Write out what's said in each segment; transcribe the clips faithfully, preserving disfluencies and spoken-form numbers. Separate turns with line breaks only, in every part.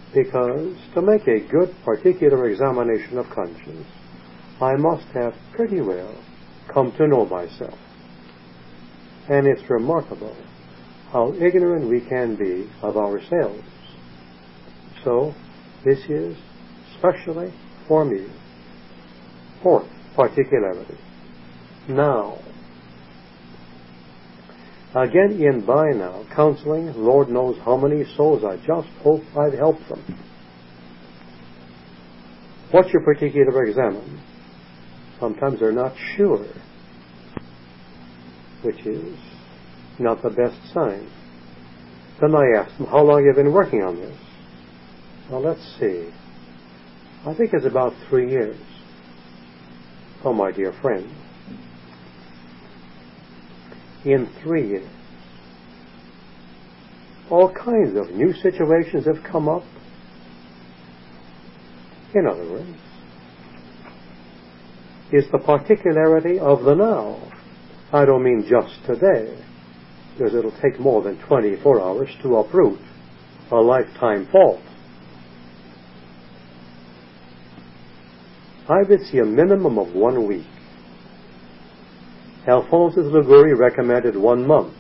Because to make a good particular examination of conscience, I must have pretty well come to know myself. And it's remarkable how ignorant we can be of ourselves. So, this is specially for me. Fourth, particularity. Now. Again, in by now counseling, Lord knows how many souls I just hope I've helped them. What's your particular examine? Sometimes they're not sure, which is not the best sign. Then I ask them, how long have you been working on this? Well, let's see. I think it's about three years. Oh, my dear friend. In three years, all kinds of new situations have come up. In other words, is the particularity of the now. I don't mean just today, because it'll take more than twenty-four hours to uproot a lifetime fault. I would see a minimum of one week. Alphonsus Liguori recommended one month.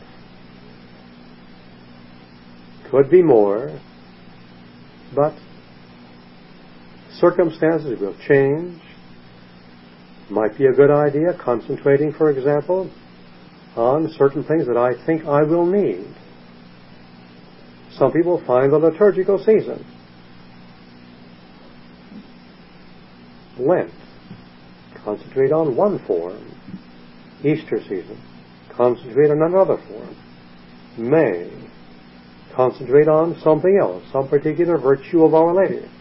Could be more, but circumstances will change. Might be a good idea concentrating, for example, on certain things that I think I will need. Some people find the liturgical season, Lent, concentrate on one form. Easter season, concentrate on another form. May, concentrate on something else, some particular virtue of Our Lady.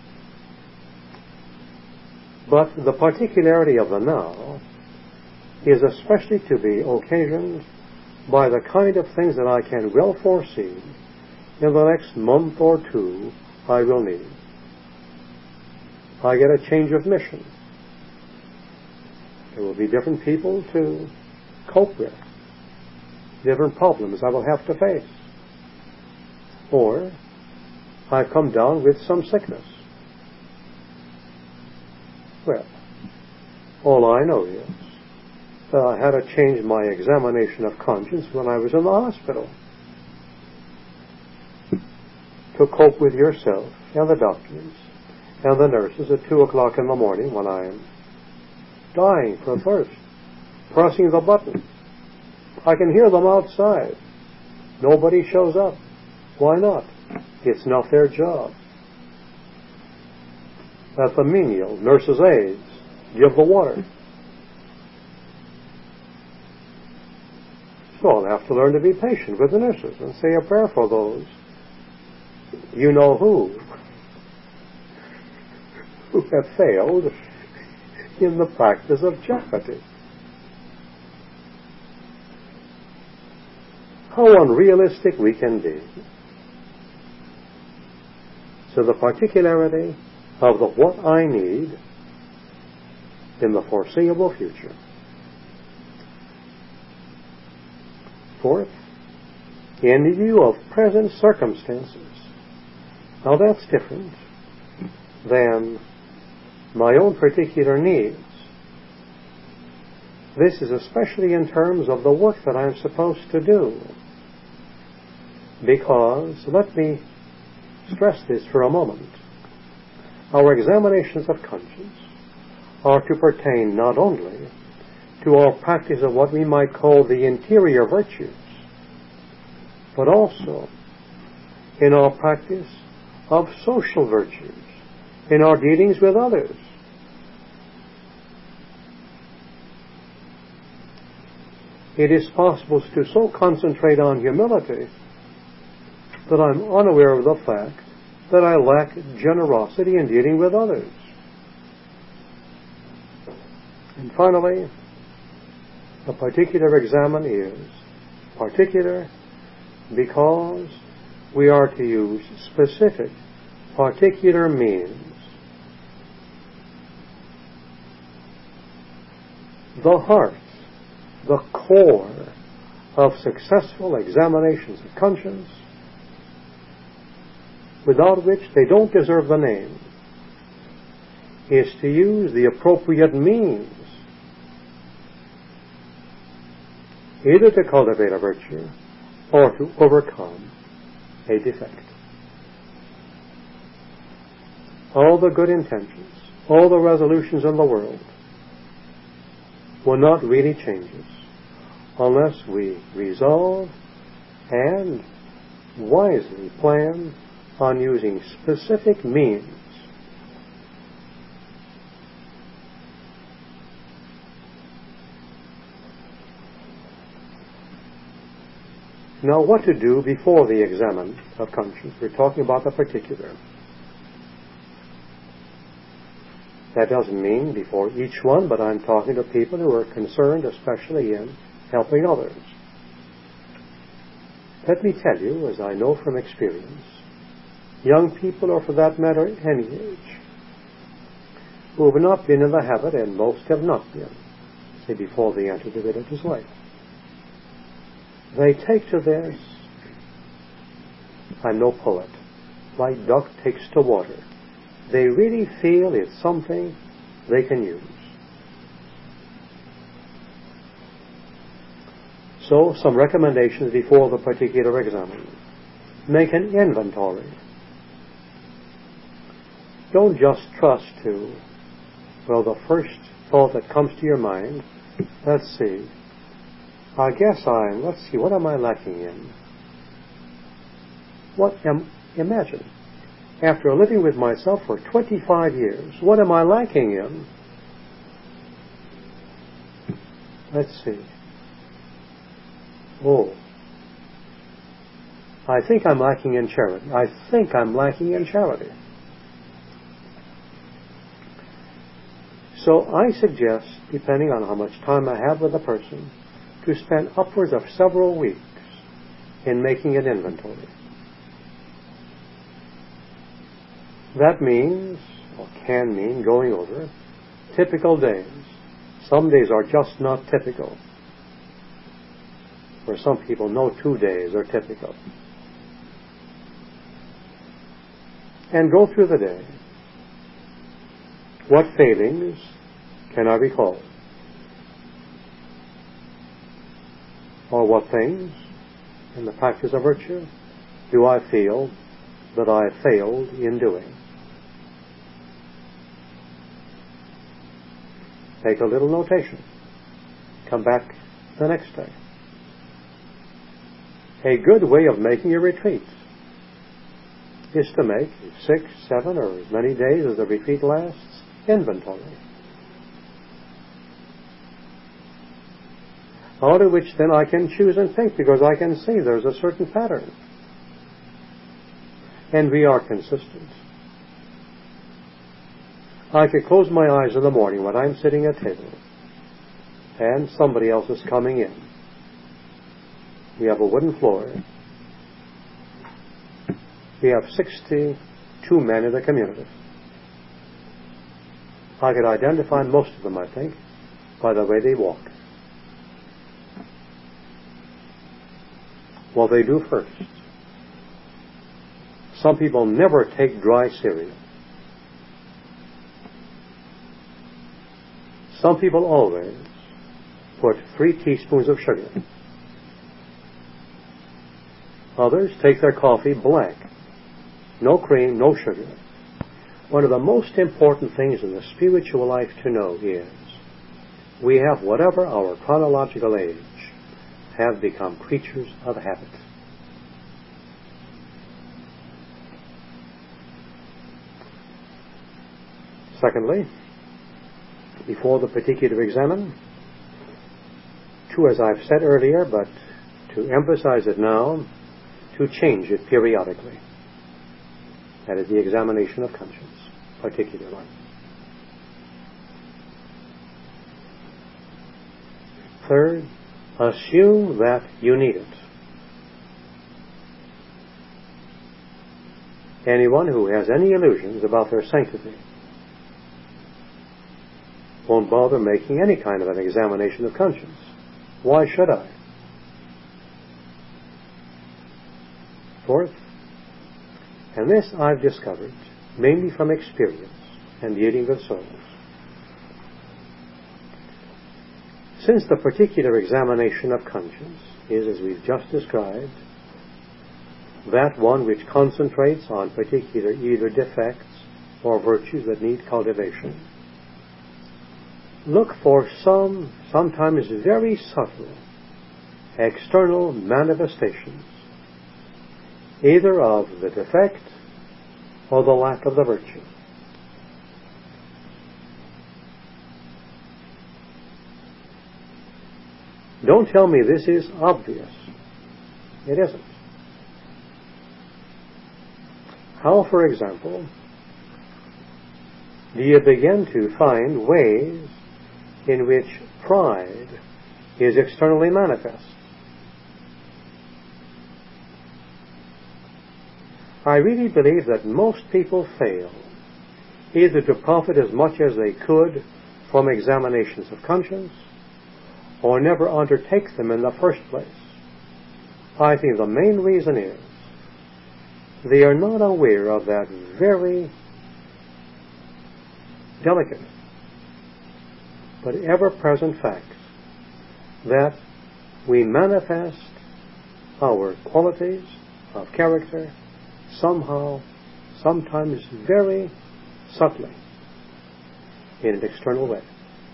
But the particularity of the now is especially to be occasioned by the kind of things that I can well foresee in the next month or two I will need. I get a change of mission. There will be different people to cope with, different problems I will have to face. Or I've come down with some sickness. Well, all I know is that I had to change my examination of conscience when I was in the hospital to cope with yourself and the doctors and the nurses at two o'clock in the morning when I am dying for thirst, pressing the button. I can hear them outside. Nobody shows up. Why not? It's not their job. At the menial, nurses' aides give the water. So I'll have to learn to be patient with the nurses and say a prayer for those you know who who have failed in the practice of charity. How unrealistic we can be. So the particularity of the what I need in the foreseeable future. Fourth, in view of present circumstances. Now that's different than my own particular needs. This is especially in terms of the work that I'm supposed to do. Because, let me stress this for a moment, our examinations of conscience are to pertain not only to our practice of what we might call the interior virtues, but also in our practice of social virtues, in our dealings with others. It is possible to so concentrate on humility that I'm unaware of the fact that I lack generosity in dealing with others. And finally, the particular examine is particular because we are to use specific, particular means. The heart, the core of successful examinations of conscience without which they don't deserve the name, is to use the appropriate means either to cultivate a virtue or to overcome a defect. All the good intentions, all the resolutions in the world will not really change us unless we resolve and wisely plan on using specific means Now, what to do before the examen of conscience? We're talking about the particular. That doesn't mean before each one, but I'm talking to people who are concerned especially in helping others. Let me tell you, as I know from experience, young people, or for that matter any age, who have not been in the habit, and most have not been, say before they enter the religious life, they take to this, I'm no poet, like duck takes to water. They really feel it's something they can use. So, some recommendations before the particular examen. Make an inventory. Don't just trust to, well, the first thought that comes to your mind, let's see, I guess I'm, let's see, what am I lacking in? What am, imagine, after living with myself for twenty-five years, what am I lacking in? Let's see. Oh, I think I'm lacking in charity. I think I'm lacking in charity. So I suggest, depending on how much time I have with a person, to spend upwards of several weeks in making an inventory. That means, or can mean, going over typical days. Some days are just not typical. For some people, no two days are typical. And go through the day. What failings can I recall? Or what things in the practice of virtue do I feel that I failed in doing? Take a little notation. Come back the next day. A good way of making a retreat is to make six, seven, or as many days as the retreat lasts, inventory. Out of which then I can choose and think, because I can see there's a certain pattern. And we are consistent. I could close my eyes in the morning when I'm sitting at table and somebody else is coming in. We have a wooden floor. We have sixty-two men in the community. I could identify most of them, I think, by the way they walk. What they do first. Some people never take dry cereal. Some people always put three teaspoons of sugar. Others take their coffee black. No cream, no sugar. One of the most important things in the spiritual life to know is we have, whatever our chronological age, have become creatures of habit. Secondly, before the particular examen, to, as I've said earlier, but to emphasize it now, to change it periodically. That is the examination of conscience, particular one. Third, assume that you need it. Anyone who has any illusions about their sanctity won't bother making any kind of an examination of conscience. Why should I? Fourth, And this I've discovered mainly from experience and dealing with souls. Since the particular examination of conscience is, as we've just described, that one which concentrates on particular either defects or virtues that need cultivation, look for some, sometimes very subtle, external manifestations, either of the defect or the lack of the virtue. Don't tell me this is obvious. It isn't. How, for example, do you begin to find ways in which pride is externally manifest? I really believe that most people fail either to profit as much as they could from examinations of conscience or never undertake them in the first place. I think the main reason is they are not aware of that very delicate but ever-present fact that we manifest our qualities of character somehow, sometimes very subtly, in an external way.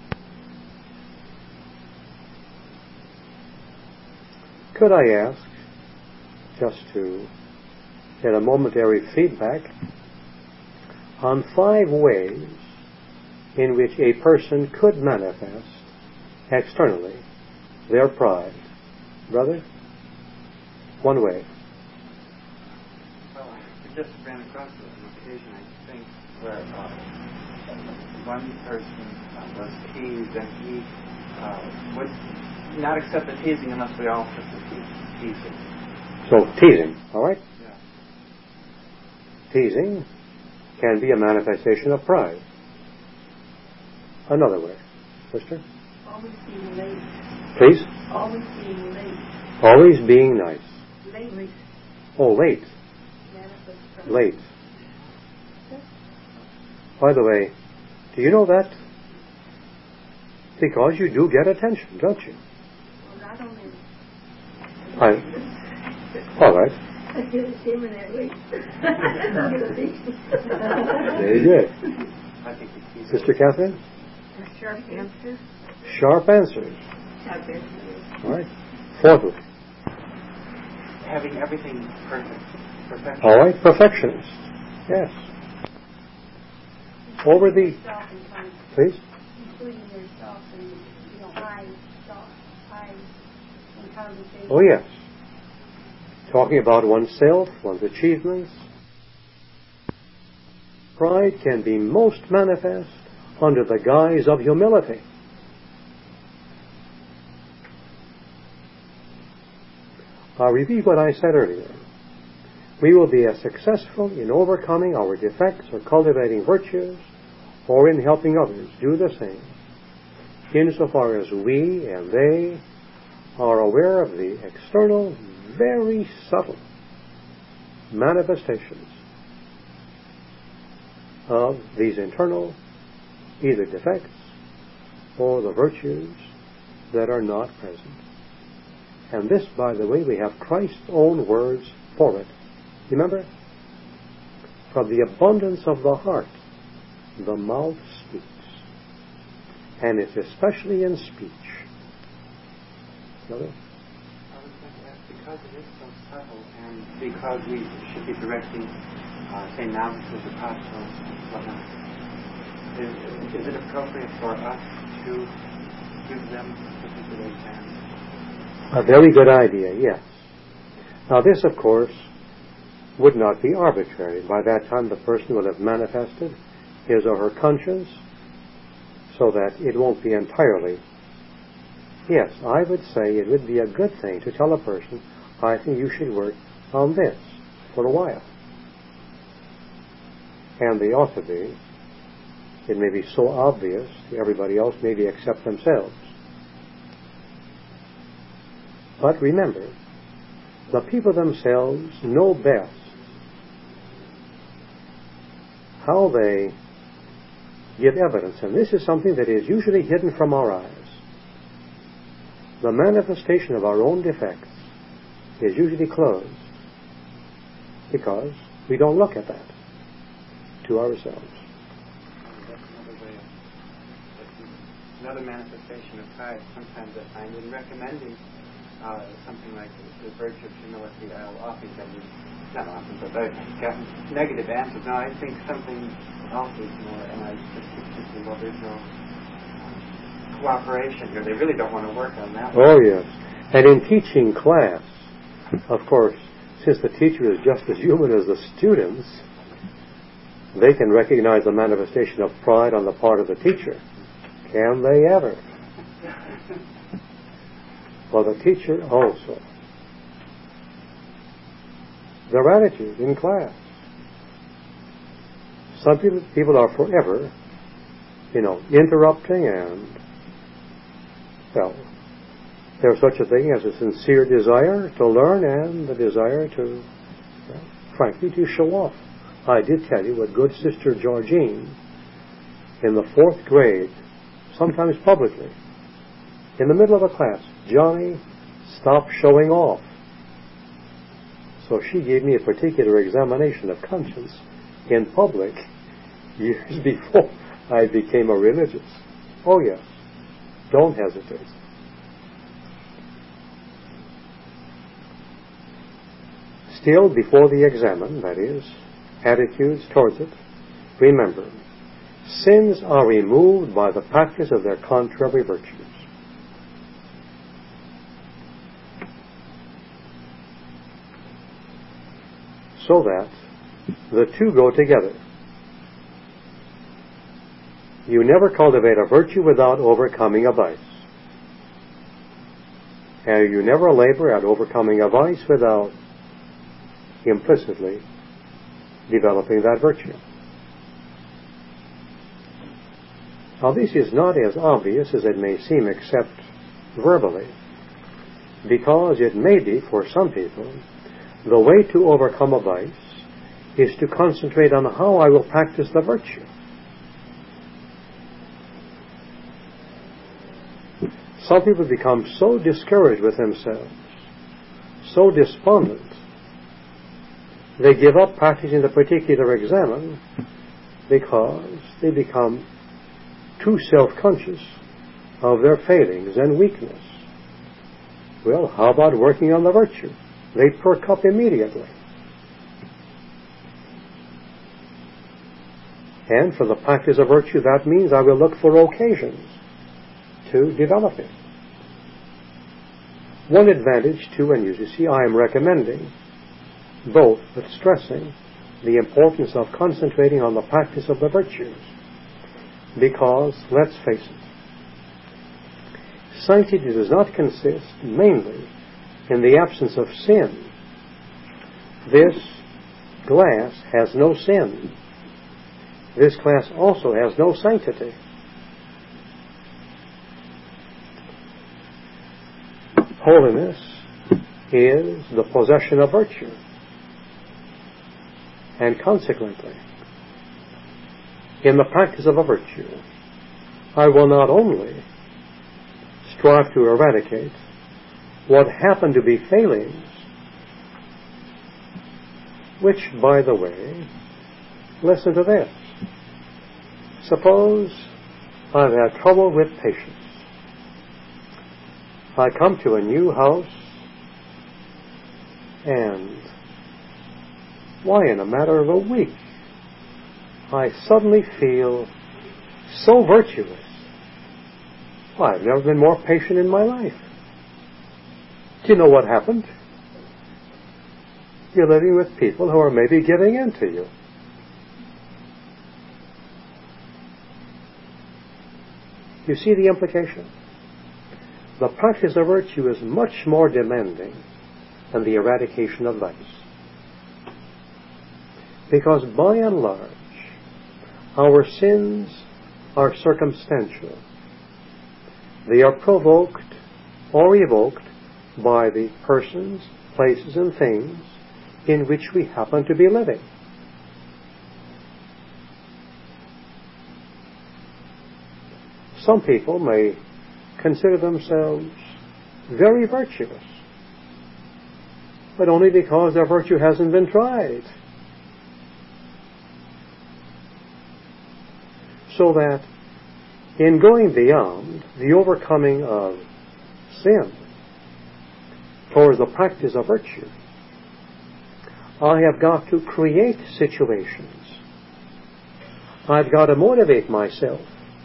Could I ask, just to get a momentary feedback, on five ways in which a person could manifest externally their pride? Brother? One way.
Well, I just ran across an occasion, I think, where uh, one person uh, was teased and he uh, would not accept the teasing unless we all took the teasing.
So, teasing, all right?
Yeah.
Teasing can be a manifestation of pride. Another way. Sister?
Always being late.
Please?
Always being late.
Always being nice.
Late.
Oh, late. Late. By the way, do you know that? Because you do get attention, don't you?
Well, not only.
I, all right.
I get discriminately.
Very good. Sister Catherine?
Sharp answers.
Sharp answers.
Sharp answers.
All right. Fourthly.
Having everything perfect. Perfection.
All right. Perfectionist. Yes. Over the... Please?
Including yourself and, you know, I, thought, I, in conversation.
Oh, yes. Talking about oneself, one's achievements. Pride can be most manifest under the guise of humility. I'll repeat what I said earlier. We will be as successful in overcoming our defects or cultivating virtues or in helping others do the same insofar as we and they are aware of the external, very subtle manifestations of these internal either defects or the virtues that are not present. And this, by the way, we have Christ's own words for it. Remember? From the abundance of the heart, the mouth speaks. And it's especially in speech. Brother?
I was going to ask, because it is so subtle and because we should be directing, uh, say, novices, apostles, and whatnot, is, is it appropriate for us to give them particular exams?
A very good idea, yes. Now this, of course, would not be arbitrary. By that time the person will have manifested his or her conscience so that it won't be entirely. Yes, I would say it would be a good thing to tell a person, I think you should work on this for a while. And they ought to be. It may be so obvious to everybody else, maybe except themselves. But remember, the people themselves know best how they give evidence, and this is something that is usually hidden from our eyes. The manifestation of our own defects is usually closed because we don't look at that to ourselves.
That's another way of, another manifestation of pride sometimes I find in recommending uh, something like the virtue of humility. I'll often get, not often, but I've gotten negative answers. No, I think something else is more, and I just keep thinking, well, there's no um, cooperation here. They really don't want to work on that.
Oh, yes. And in teaching class, of course, since the teacher is just as human as the students, they can recognize the manifestation of pride on the part of the teacher. Can they ever? Well, the teacher also. Their attitude in class. Some people, people are forever, you know, interrupting, and, well, there's such a thing as a sincere desire to learn and the desire to, well, frankly, to show off. I did tell you what good Sister Georgine, in the fourth grade, sometimes publicly, in the middle of a class, Johnny, stop showing off. So she gave me a particular examination of conscience in public years before I became a religious. Oh yes, don't hesitate. Still, before the examen, that is, attitudes towards it, remember, sins are removed by the practice of their contrary virtues. So that the two go together. You never cultivate a virtue without overcoming a vice. And you never labor at overcoming a vice without implicitly developing that virtue. Now, this is not as obvious as it may seem except verbally, because it may be, for some people, the way to overcome a vice is to concentrate on how I will practice the virtue. Some people become so discouraged with themselves, so despondent, they give up practicing the particular examen because they become too self-conscious of their failings and weakness. Well, how about working on the virtue? They perk up immediately. And for the practice of virtue, that means I will look for occasions to develop it. One advantage, too, and you see, I am recommending both, but stressing the importance of concentrating on the practice of the virtues. Because, let's face it, sanctity does not consist mainly in the absence of sin. This glass has no sin. This glass also has no sanctity. Holiness is the possession of virtue. And consequently, in the practice of a virtue, I will not only strive to eradicate what happen to be failings, which, by the way, listen to this. Suppose I've had trouble with patience. I come to a new house, and why, in a matter of a week, I suddenly feel so virtuous. Why, I've never been more patient in my life. Do you know what happened? You're living with people who are maybe giving in to you. You see the implication? The practice of virtue is much more demanding than the eradication of vice. Because by and large, our sins are circumstantial. They are provoked or evoked by the persons, places, and things in which we happen to be living. some people may consider themselves very virtuous, but only because their virtue hasn't been tried. So that in going beyond the overcoming of sin towards the practice of virtue, I have got to create situations. I've got to motivate myself.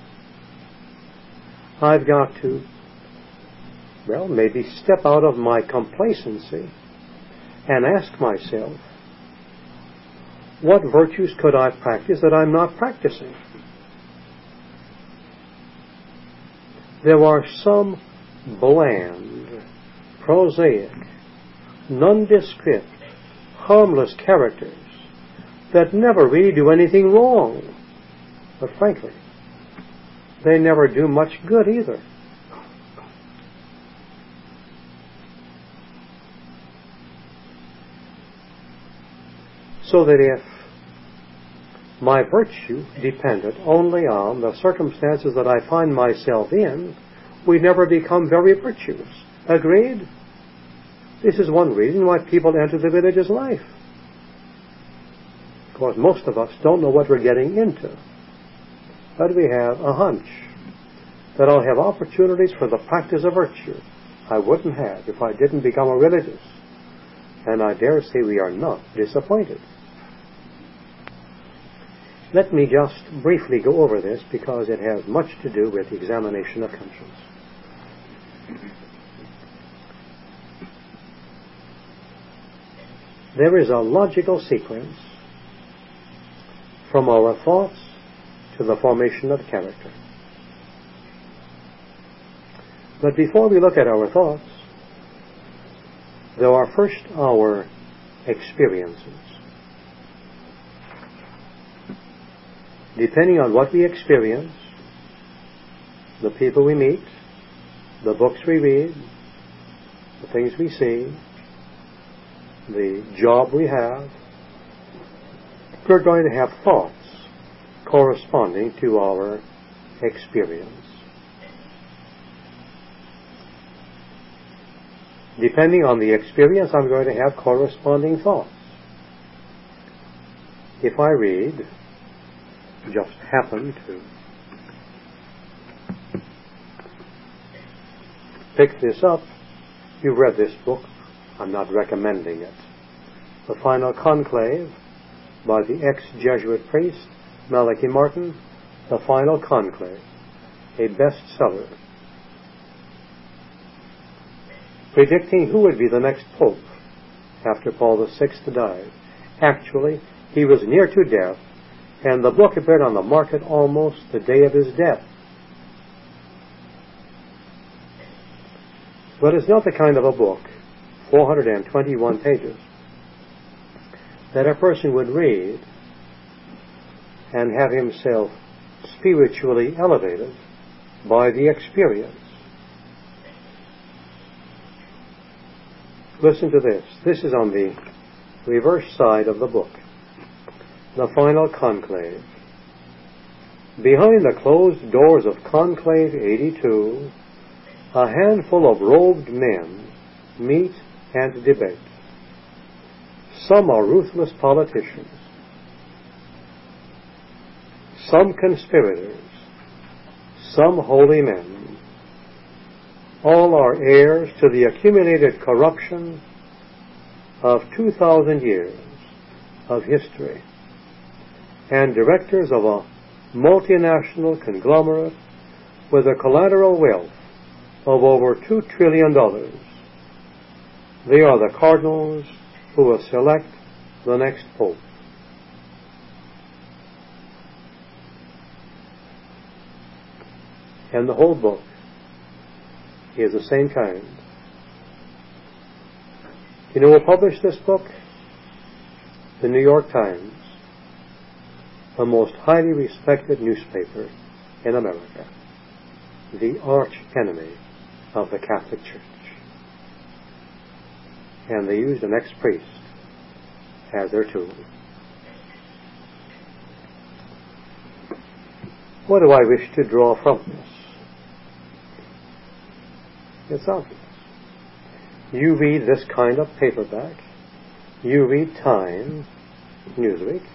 I've got to, well, maybe step out of my complacency and ask myself, what virtues could I practice that I'm not practicing? There are some bland, prosaic, nondescript, harmless characters that never really do anything wrong. But frankly, they never do much good either. So that if my virtue depended only on the circumstances that I find myself in, we never become very virtuous. Agreed? This is one reason why people enter the religious life. Of course, most of us don't know what we're getting into. But we have a hunch that I'll have opportunities for the practice of virtue I wouldn't have if I didn't become a religious. And I dare say we are not disappointed. Let me just briefly go over this because it has much to do with the examination of conscience. There is a logical sequence from our thoughts to the formation of character. But before we look at our thoughts, there are first our experiences. Depending on what we experience, the people we meet, the books we read, the things we see, the job we have, we're going to have thoughts corresponding to our experience. Depending on the experience, I'm going to have corresponding thoughts. If I read, just happen to pick this up, you've read this book, I'm not recommending it. The Final Conclave by the ex-Jesuit priest Malachi Martin, The Final Conclave, a bestseller, predicting who would be the next pope after Paul the Sixth died. Actually, he was near to death, and the book appeared on the market almost the day of his death. But it's not the kind of a book, four hundred twenty-one pages, that a person would read and have himself spiritually elevated by the experience. Listen to this. This is on the reverse side of the book. The Final Conclave. Behind the closed doors of Conclave eighty-two, a handful of robed men meet and debate. Some are ruthless politicians, some conspirators, some holy men. All are heirs to the accumulated corruption of two thousand years of history, and directors of a multinational conglomerate with a collateral wealth of over two trillion dollars. They are the cardinals who will select the next pope. And the whole book is the same kind. You know who published this book? The New York Times, the most highly respected newspaper in America, the arch enemy of the Catholic Church. And they used an ex-priest as their tool. What do I wish to draw from this? It's obvious. You read this kind of paperback. You read Time, Newsweek.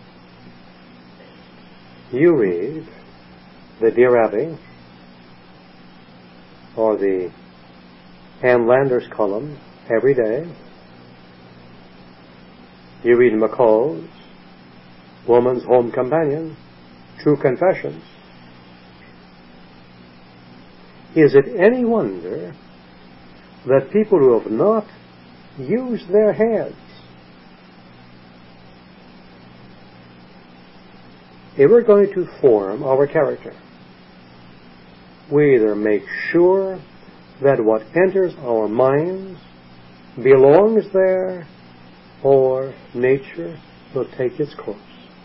You read the Dear Abby or the Ann Landers column every day. You read McCall's Woman's Home Companion, True Confessions. Is it any wonder that people who have not used their heads, if we're going to form our character, we either make sure that what enters our minds belongs there, or nature will take its course.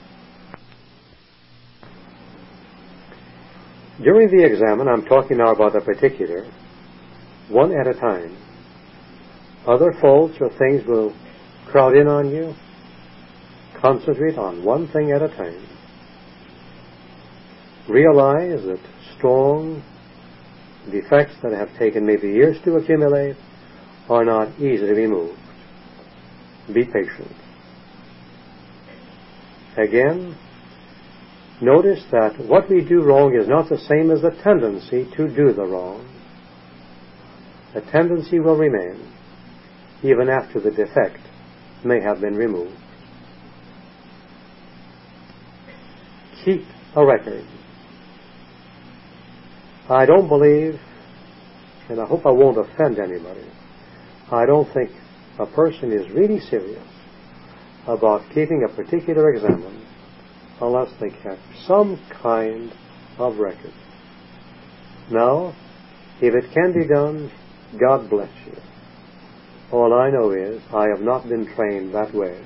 During the examen, I'm talking now about a particular, one at a time. Other faults or things will crowd in on you. Concentrate on one thing at a time. Realize that strong defects that have taken maybe years to accumulate are not easily removed. Be patient. Again, notice that what we do wrong is not the same as the tendency to do the wrong. The tendency will remain even after the defect may have been removed. Keep a record. I don't believe, and I hope I won't offend anybody, I don't think a person is really serious about keeping a particular examen unless they keep some kind of record. Now, if it can be done, God bless you. All I know is I have not been trained that way.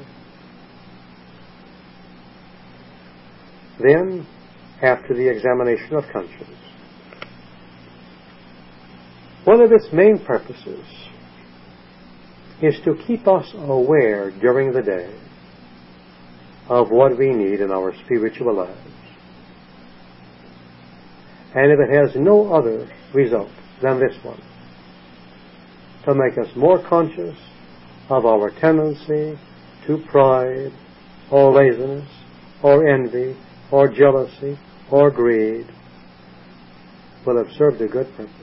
Then, after the examination of conscience, one of its main purposes is to keep us aware during the day of what we need in our spiritual lives. And if it has no other result than this one, to make us more conscious of our tendency to pride, or laziness, or envy, or jealousy, or greed, will have served a good purpose.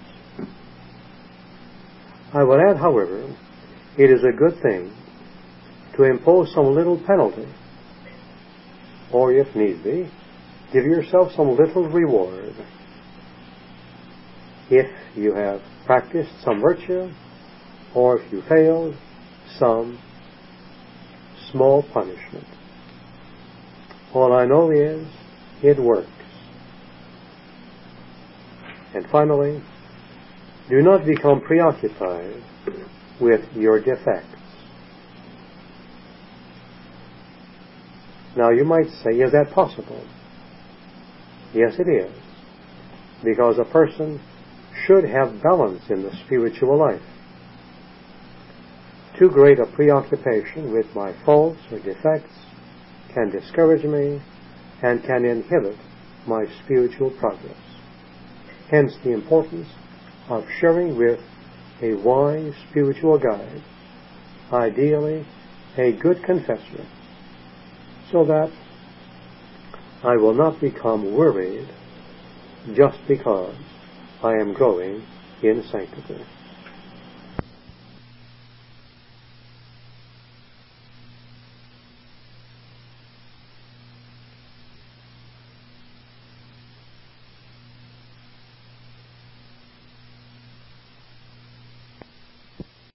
I will add, however, it is a good thing to impose some little penalty, or if need be, give yourself some little reward if you have practiced some virtue, or if you failed, some small punishment. All I know is it works. And finally, do not become preoccupied with your defects. Now you might say, is that possible? Yes, it is. Because a person should have balance in the spiritual life. Too great a preoccupation with my faults or defects can discourage me and can inhibit my spiritual progress. Hence the importance of sharing with a wise spiritual guide, ideally a good confessor, so that I will not become worried just because I am growing in sanctity.